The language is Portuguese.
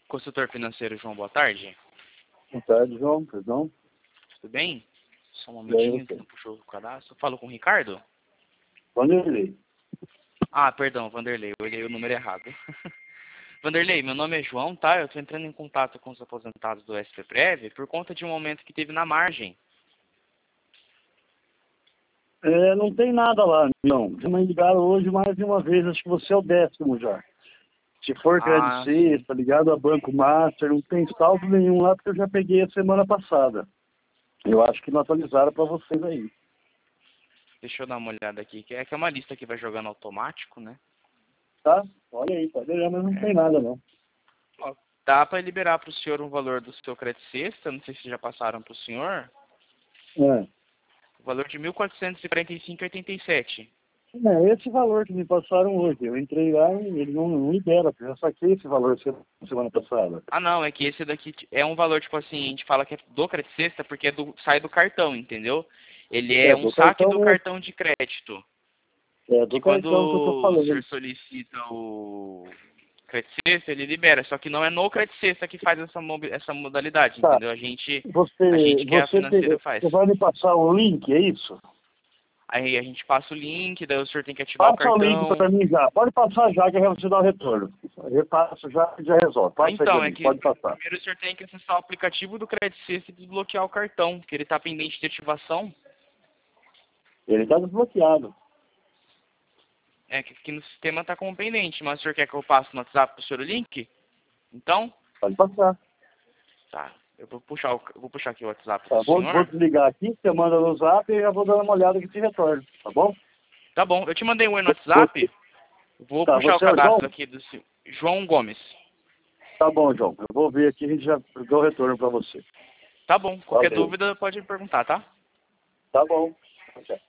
Consultor financeiro, João, boa tarde. Boa tarde, João. Perdão. Tudo bem? Só um momentinho que não puxou o cadastro. Falo com o Ricardo? Vanderlei. Ah, perdão, Vanderlei. Eu olhei o número errado. Vanderlei, meu nome é João, tá? Eu tô entrando em contato com os aposentados do SPPrev por conta de um momento que teve na margem. Não tem nada lá, não. Já me ligaram hoje mais de uma vez, acho que você é o 10º já. Se for crédito sexta, ligado a Banco Master, não tem saldo nenhum lá, porque eu já peguei a semana passada. Eu acho que não atualizaram para vocês aí. Deixa eu dar uma olhada aqui, que é uma lista que vai jogando automático, né? Tá? Olha aí, pode olhar, mas não tem nada, não. Ó, dá para liberar para o senhor um valor do seu crédito sexta, não sei se já passaram para o senhor. O valor de R$ 1.445,87. Esse valor que me passaram hoje. Eu entrei lá e ele não libera, porque eu já saquei esse valor semana passada. Ah, não, é que esse daqui é um valor, tipo assim, a gente fala que é do crédito sexta porque é sai do cartão, entendeu? Ele é um saque do cartão de crédito. Do Quando cartão que eu tô o falando. senhor solicita o crédito sexta, ele libera, só que não é no crédito sexta que faz essa modalidade, Tá. entendeu? A gente que é a Você financeira faz. vai me passar o link, é isso? Aí a gente passa o link, daí o senhor tem que ativar o Passa o link cartão. para mim já. Pode passar já, que eu vou te dar o retorno. Eu passo já e já resolve. Passa aí Então, pra é mim, que pode passar. primeiro o senhor tem que acessar o aplicativo do crédito sexta e desbloquear o cartão, porque ele está pendente de ativação. Ele está desbloqueado. É que aqui no sistema está como pendente, mas o senhor quer que eu passe no WhatsApp para o senhor o link? Então? Pode passar. Tá. Eu vou puxar aqui o WhatsApp Tá, do vou senhor. desligar aqui, você manda no zap e eu já vou dar uma olhada que te retorno, tá bom? Tá bom, eu te mandei um oi no WhatsApp. Vou Tá, puxar o você é o João? cadastro aqui do João Gomes. Tá bom, João. Eu vou ver aqui e a gente já dá o retorno para você. Tá bom, qualquer Valeu. dúvida pode me perguntar, tá? Tá bom. Tchau.